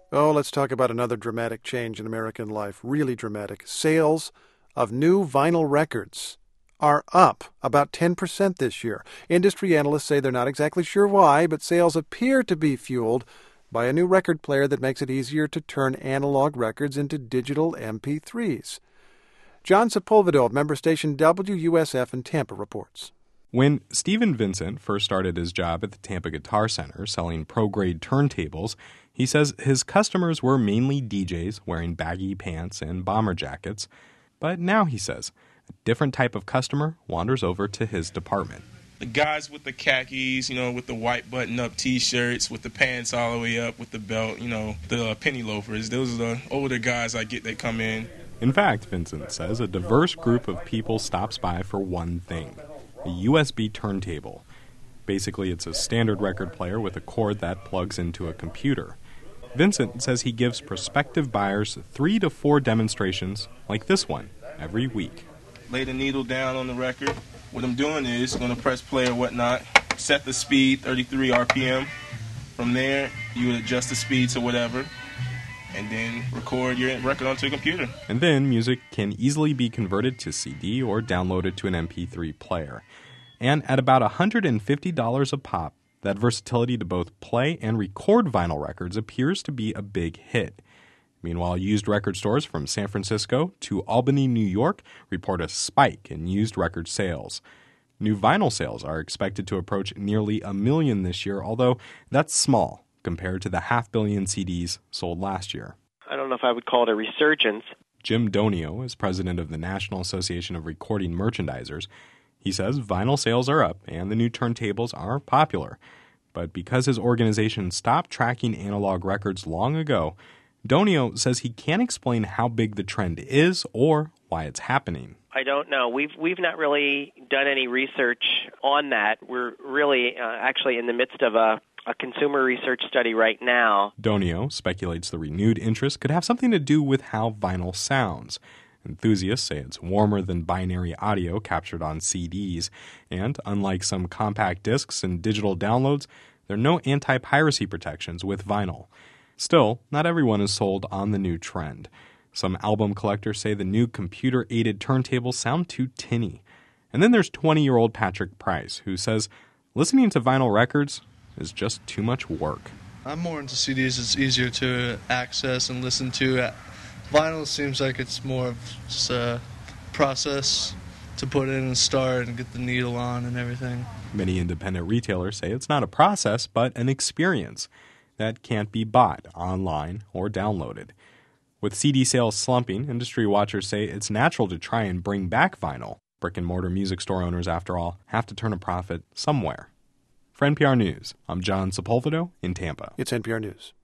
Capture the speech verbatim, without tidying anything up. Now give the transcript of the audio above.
Oh, let's talk about another dramatic change in American life. Really dramatic. Sales of new vinyl records are up about ten percent this year. Industry analysts say they're not exactly sure why, but sales appear to be fueled by a new record player that makes it easier to turn analog records into digital M P threes. John Sepulveda of member station W U S F in Tampa reports. When Steven Vincent first started his job at the Tampa Guitar Center selling pro-grade turntables, he says his customers were mainly D Js wearing baggy pants and bomber jackets. But now, he says, a different type of customer wanders over to his department. The guys with the khakis, you know, with the white button-up T-shirts, with the pants all the way up, with the belt, you know, the uh, penny loafers. Those are the older guys I get that come in. In fact, Vincent says a diverse group of people stops by for one thing, a U S B turntable. Basically, it's a standard record player with a cord that plugs into a computer. Vincent says he gives prospective buyers three to four demonstrations like this one every week. Lay the needle down on the record. What I'm doing is going to press play or whatnot, set the speed, thirty-three R P M. From there, you would adjust the speed to whatever, and then record your record onto a computer. And then music can easily be converted to C D or downloaded to an M P three player. And at about one hundred fifty dollars a pop, that versatility to both play and record vinyl records appears to be a big hit. Meanwhile, used record stores from San Francisco to Albany, New York, report a spike in used record sales. New vinyl sales are expected to approach nearly a million this year, although that's small compared to the half billion C Ds sold last year. I don't know if I would call it a resurgence. Jim Donio is president of the National Association of Recording Merchandisers. He says vinyl sales are up and the new turntables are popular. But because his organization stopped tracking analog records long ago, Donio says he can't explain how big the trend is or why it's happening. I don't know. We've we've not really done any research on that. We're really uh, actually in the midst of a, a consumer research study right now. Donio speculates the renewed interest could have something to do with how vinyl sounds. Enthusiasts say it's warmer than binary audio captured on C Ds, and unlike some compact discs and digital downloads, there are no anti-piracy protections with vinyl. Still, not everyone is sold on the new trend. Some album collectors say the new computer-aided turntables sound too tinny. And then there's twenty-year-old Patrick Price, who says listening to vinyl records is just too much work. I'm more into C Ds. It's easier to access and listen to. Vinyl seems like it's more of just a process to put in and start and get the needle on and everything. Many independent retailers say it's not a process, but an experience that can't be bought online or downloaded. With C D sales slumping, industry watchers say it's natural to try and bring back vinyl. Brick-and-mortar music store owners, after all, have to turn a profit somewhere. For N P R News, I'm John Sepulveda in Tampa. It's N P R News.